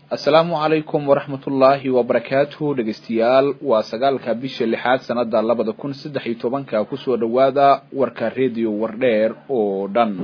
السلام عليكم ورحمة الله وبركاته دقستيال وسقالك بيش اللحاد سنة لابد كون سدحي طبانكا كسو دوادا وركا راديو وردير او دان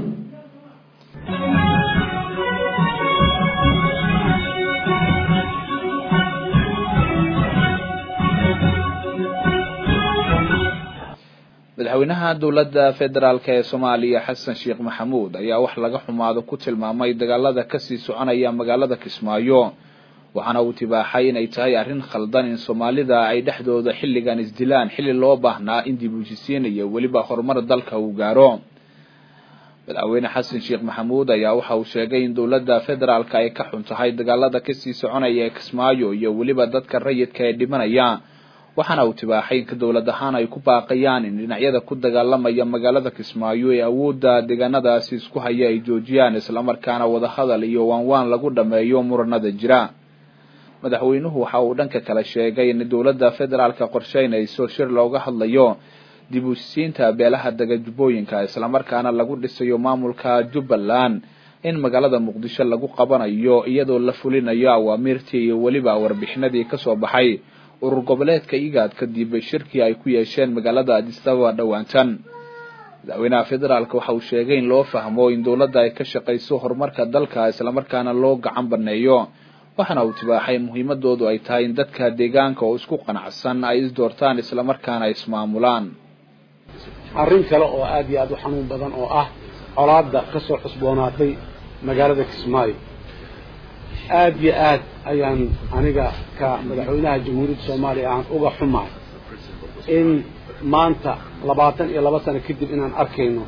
madaxweynaha dawladda federaalka ee Soomaaliya Xasan Sheekh Maxamuud ayaa wax laga xumaado ku tilmaamay dagaalada ka sii soconaya magaalada Kismaayo waxaana uu tibaaxay in ay tahay arrin khaldan in Soomaalida ay dhaxdooda xilligan isdilaan xilli loo baahnaa in dib u heshiisiin iyo waliba horumar dalka uu gaaro madaxweyne Xasan Sheekh Maxamuud ayaa waxa uu sheegay in dawladda federaalka ay ka xun tahay dagaalada ka sii soconaya Kismaayo iyo waliba dadka rayidka ee dhimanaya waxaana uu tibaaxay in dawlad ahaan ay ku baaqayaan in dhinacyada ku dagaalamaya magaalada Kismaayo ee awoodda deegaanadaasi isku haya ay joojiyaan isla markaana wada hadal iyo waan lagu dhameeyo muranada jira madaxweynuhu waxa uu dhanka kale sheegay in dawladda federaalka qorsheynayso shir looga hadlayo dib u heshiisiinta beelaha dagajubooyinka isla markaana lagu dhisayo maamulka Jubbaland in magaalada Muqdisho lagu qabanayo iyadoo la fulinayo awaamirtii iyo waliba warbixinadii ka soo baxay urur goboleedka IGAD kadib shirkii ay ku yeesheen magaalada Addis Ababa dhawaantan madaxweynaha federaalka waxa uu sheegay in loo fahmo in dawladda ay ka shaqeyso horumarka dalka isla markaana loo gacan baneeyo waxaana uu tibaaxay muhiimadoodu ay tahay in dadka deegaanka oo isku qanacsan ay isdoortaan isla markaana ismaamulaan arrin kale oo aad iyo aad u xanuun badan oo ah colaadda ka soo xusboonaatay magaalada Kismaayo aad iyo aad ayaan aniga ka madaxweynaha jamhuuriyadda Soomaaliya aan uga xumahay in maanta 22 sano kadib inaan arkayno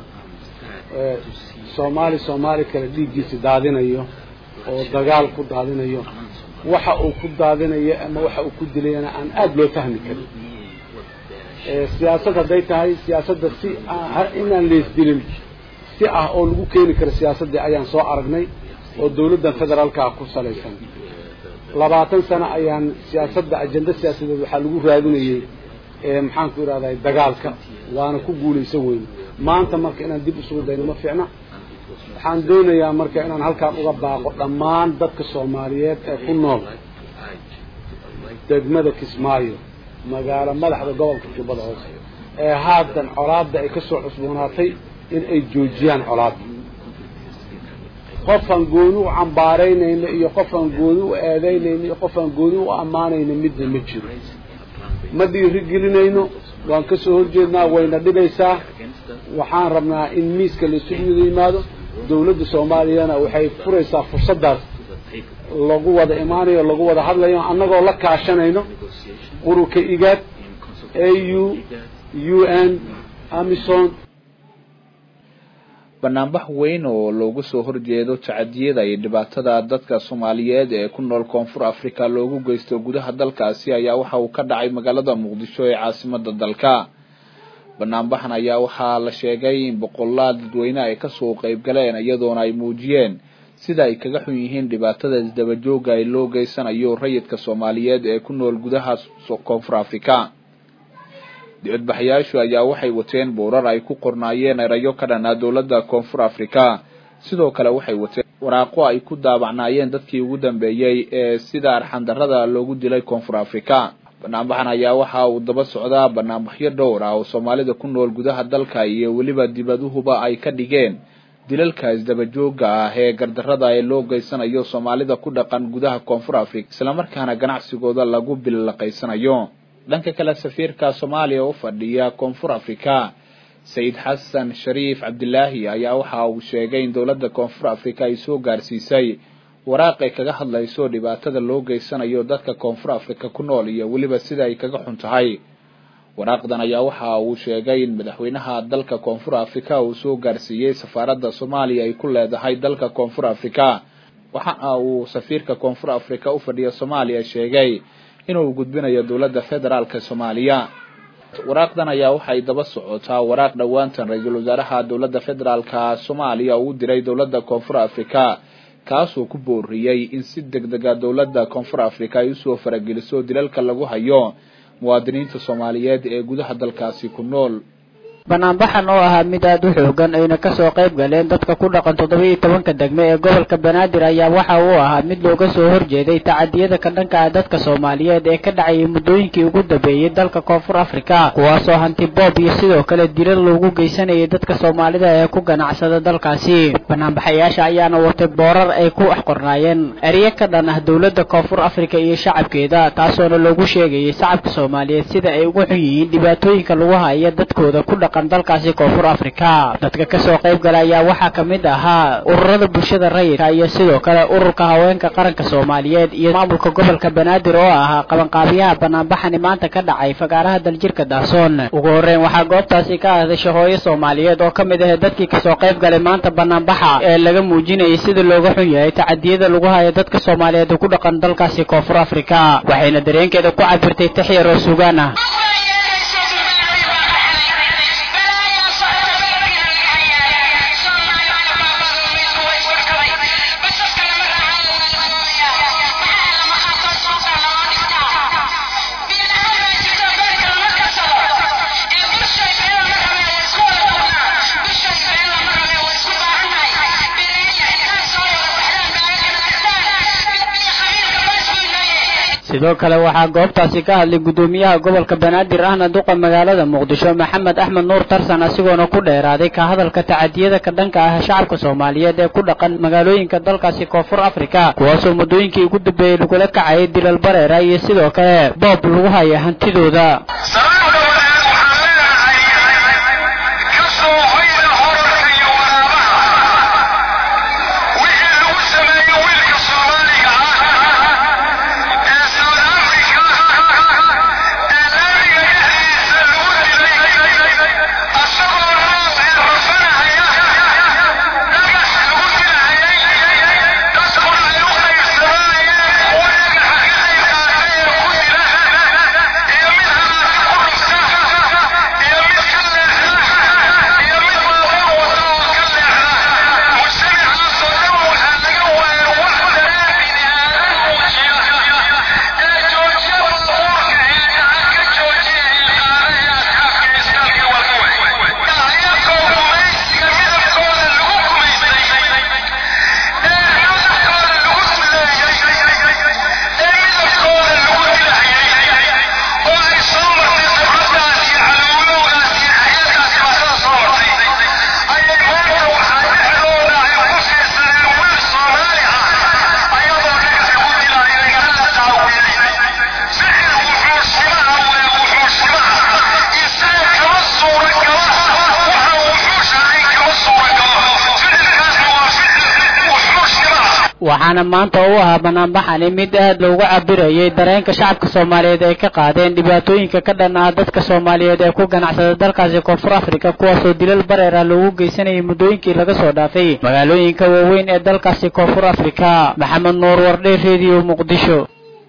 Soomaali kala dhiiggiisa daadinayo oo dagaal ku daadinayo waxa uu ku daadinayo ama waxa uu ku dilayna aan aad loo fahmi karin siyaasadda day tahay siyaasadda si inaan leesdilin si ah oo lagu keeni karo siyaasadda ayaan soo aragnay oo dawladda federaalka ku salaysan 20 sano ayaan siyaasadda ajenda siyaasadeed waxa lagu raadinayay maxaan ku iraahday dagaalka waana ku guuleysan weyn maanta marka inaan dib u soo dayno ma fiicna waxaan doonayaa marka inaan halkaan uga baaqo dhammaan dadka Soomaaliyeed ee ku nool degmada Kismaayo magaalo madaxda gobolka Jubbada Hoose ee haadan colaadda ay ka soo cusboonaatay in ay joojiyaan colaadda qofan gooni u cambaaraynayna iyo qofan gooni u eedaynayna iyo qofan gooni u amaanayna midna ma jiro ma dhiirigelinayno waan ka soo horjeednaa wayna dhibaysaa waxaan rabnaa in miiska la isugu yimaado dawladda Soomaaliyana waxay furaysaa fursadaas lagu wada imaanayo lagu wada hadlayo annagoo la kaashanayno ururka IGAD AU UN AMISOM barnaamij weyn oo loogu soo horjeedo tacadiyada iyo dhibaatada dadka Soomaaliyeed ee ku nool Koonfur Afrika loogu geysto gudaha dalkaasi ayaa waxa uu ka dhacay magaalada Muqdisho ee caasimadda dalka barnaamijkan ayaa waxa la sheegay in boqolaal dadweyne ay ka soo qayb galeen iyadoona ay muujiyeen sida ay kaga xun yihiin dhibaatada isdaba jooga ay loo geysanayo rayidka Soomaaliyeed ee ku nool gudaha Koonfur Afrika dibadbaxayaashu ayaa waxay wateen boorar ay ku qornaayeen erayo ka dhan ah dawladda Koonfur Afrika sidoo kale waxay wateen waraaqo ay ku daabacnaayeen dadkii ugu dambeeyay ee sida arxan darrada loogu dilay Koonfur Afrika barnaamijkan ayaa waxa uu daba socdaa barnaamijyo dhowr ah oo Soomaalida ku nool gudaha dalka iyo waliba dibaduhuba ay ka dhigeen dilalka isdaba jooga ah ee gardarrada ee loo geysanayo Soomaalida ku dhaqan gudaha Koonfur Afrika isla markaana ganacsigooda lagu bilaqaysanayo dhanka kale safiirka Soomaaliya oo fadhiya Koonfur Afrika Said Hassan Sharif Abdullahi ayaa waxa uu sheegay in dawladda Koonfur Afrika ay soo gaarsiisay waraaq ay kaga hadlayso dhibaatada loo geysanayo dadka Koonfur Afrika ku nool iyo waliba sida ay kaga xun tahay waraaqdan ayaa waxa uu sheegay in madaxweynaha dalka Koonfur Afrika uu soo gaarsiiyay safaaradda Soomaaliya ay ku leedahay dalka Koonfur Afrika waxa uu safiirka Koonfur Afrika u fadhiya Soomaaliya sheegay inuu gudbinayo dawladda federaalka Soomaaliya waraaqdan ayaa waxay daba socotaa waraaq dhawaantan ra'iisul wasaaraha dawladda federaalka Soomaaliya uu diray dawladda Koonfur Afrika kaasoo ku booriyay in si degdeg ah dawladda Koonfur Afrika ay soo farageliso dilalka lagu hayo muwaadiniinta Soomaaliyeed ee gudaha dalkaasi ku nool banaanbaxan oo ahaa mid aad u xoogan ayna ka soo qayb galeen dadka ku dhaqan 17 degme ee gobolka Banaadir ayaa waxa uu ahaa mid looga soo horjeeday tacadiyada ka dhanka ah dadka Soomaaliyeed ee ka dhacay muddooyinkii ugu dambeeyay dalka Koonfur Afrika kuwaas oo hanti boob iyo sidoo kale dilal loogu geysanayay dadka Soomaalida ee ku ganacsada dalkaasi banaanbaxayaasha ayaana watay boorar ay ku qornaayeen eriye ka dhan ah dawladda Koonfur Afrika iyo shacabkeeda taasoo loogu sheegay shacabka Soomaaliyeed sida ay ugu xun yihiin dhibaatooyinka lagu hayo dadkooda ku dhaqan dalkaasi Koonfur Afrika dadka ka soo qayb galaya waxa kamid ahaa ururada bulshada rayidka iyo sidoo kale ururka haweenka qaranka Soomaaliyeed iyo maamulka gobolka Banaadir oo ahaa qabanqaabiyaha banaanbaxani maanta ka dhacay fagaaraha daljirka Daasoon ugu horreyn waxa goobtaasi ka hadashay hooyo Soomaaliyeed oo kamid ah dadkii ka soo qayb galay maanta banaanbaxa ee laga muujinayay sida looga xun yahay tacadiyada lagu hayo dadka Soomaaliyeed ku dhaqan dalkaasi Koonfur Afrika waxayna dareenkeeda ku cabirtay taxiyaro suugaana sidoo kale waxa goobtaasi ka hadlay gudoomiyaha gobolka Banaadir ahna duqa magaalada Muqdisho Maxamed Axmed Nuur Tarsan asigoona ku dheeraaday ka hadalka tacadiyada ka dhanka ah shacabka Soomaaliyeed ee ku dhaqan magaalooyinka dalkaasi Koonfur Afrika kuwaas oo muddooyinkii ugu dambeeyay lagu la kacay dilal bareera iyo sidoo kale boob lagu hayo hantidooda waxaana maanta u ahaa banaanbaxani mid aad loogu cabirayay dareenka shacabka Soomaaliyeed ay ka qaadeen dhibaatooyinka ka dhan ah dadka Soomaaliyeed ee ku ganacsada dalkaasi Koonfur Afrika kuwaas oo dilal bareera loogu geysanayay muddooyinkii laga soo dhaafay magaalooyinka waaweyn ee dalkaasi Koonfur Afrika Maxamed Nuur Wardey Radio Muqdisho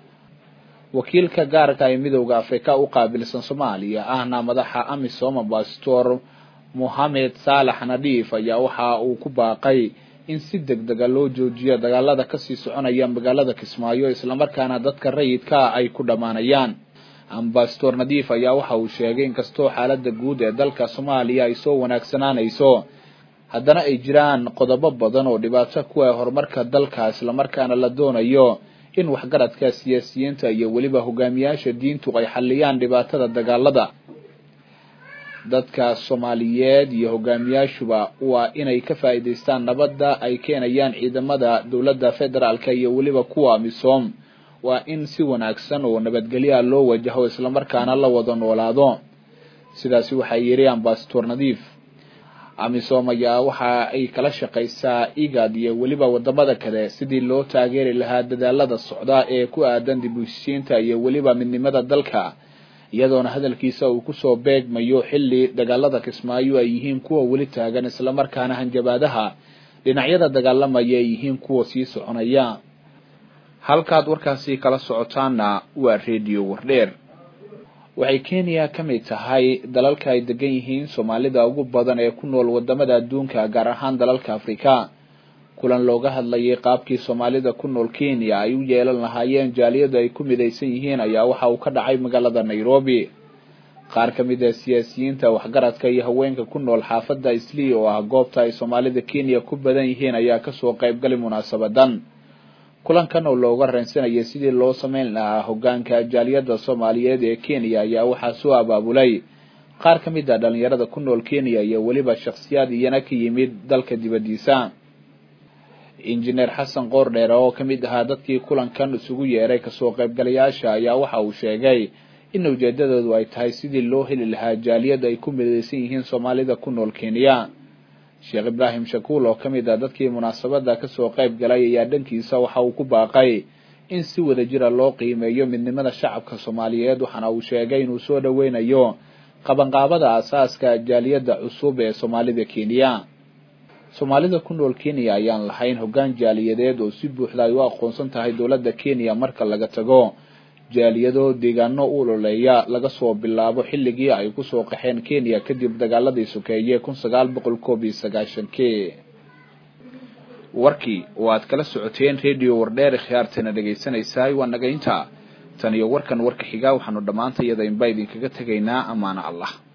wakiilka gaarka ah ee midowga Afrika u qaabilsan Soomaaliya ahna madaxa AMISOM Pastor Mohamed Salah Nadiif ayaa waxa uu ku baaqay in si degdeg ah loo joojiyo dagaalada ka sii soconaya magaalada Kismaayo isla markaana dadka rayidka ay ku dhamaanayaan Pastor Nadiif ayaa waxa uu sheegay in kastoo xaaladda guud ee dalka Soomaaliya ay soo wanaagsanaanayso haddana ay jiraan qodobo badan oo dhibaato ku ah horumarka dalka isla markaana la doonayo in waxgaradka siyaasiyiinta iyo waliba hogaamiyaasha diintu ay xaliyaan dhibaatada dagaalada dadka Soomaaliyeed iyo hogaamiyaashuba waa inay ka faa'iideystaan nabadda ay keenayaan ciidamada dawladda federaalka iyo waliba kuwa AMISOM waa in si wanaagsan oo nabadgelyo loo wajaho isla markaana la wada noolaado sidaas waxa yiri Pastor Nadiif AMISOM ayaa waxa ay kala shaqeysaa IGAD iyo waliba wadamada kale sidii loo taageeri lahaa dadaalada socda ee ku aadan dib u heshiisiinta iyo waliba midnimada dalka iyadoona hadalkiisa uu ku soo beegmayo xilli dagaalada Kismaayo ay yihiin kuwa wali taagan isla markaana hanjabaadaha dhinacyada dagaalamaya ay yihiin kuwa sii soconaya halkaad warkaasi kala socotaana waa Radio Wardheer waxay Kenya kamid tahay dalalka ay degan yihiin Soomaalida ugu badan ee ku nool wadamada adduunka gaar ahaan dalalka Afrika kulan looga hadlayay qaabkii Soomaalida ku nool Kenya ay u yeelan lahaayeen jaaliyada ay ku midaysan yihiin ayaa waxa uu ka dhacay magaalada Nairobi qaar ka mid ah siyaasiyiinta waxgaradka iyo haweenka ku nool xaafadda Islii oo ah goobta ay Soomaalida Kenya ku badan yihiin ayaa ka soo qayb galay munaasabadan kulankan oo looga reensanayay sidii loo sameyn lahaa hoggaanka jaaliyadda Soomaaliyeed ee Kenya ayaa waxaa soo abaabulay qaar ka mid ah dhalinyarada ku nool Kenya iyo waliba shakhsiyaad iyana ka yimid dalka dibadiisa injineer Xasan Qoordheer oo ka mid ah dadkii kulankan isugu yeeray ka soo qaybgalayaasha ayaa waxa uu sheegay in ujeedadoodu ay tahay sidii loo heli lahaa jaaliyad ay ku midaysan yihiin Soomaalida ku nool Kenya Sheekh Ibrahim Shakuul oo ka mid ah dadkii munaasabada ka soo qayb galay ayaa dhankiisa waxa uu ku baaqay in si wada jir ah loo qiimeeyo midnimada shacabka Soomaaliyeed waxana uu sheegay inuu soo dhaweynayo qabanqaabada asaaska jaaliyadda cusub ee Soomaalida Kenya Soomaalida ku nool Kenya ayaan lahayn hoggaan jaaliyadeed oo si buuxda ay u aqoonsan tahay dawladda Kenya marka laga tago jaaliyado deegaano u ololeeya laga soo bilaabo xilligii ay ku soo qaxeen Kenya kadib dagaaladii sokeeye 1991 warkii oo aad kala socoteen radio Wardheer khiyaartana dhageysanaysaa waa naga inta tan iyo warkan warka xiga waxaanu dhamaantayada in baydin kaga tageynaa amaana Allah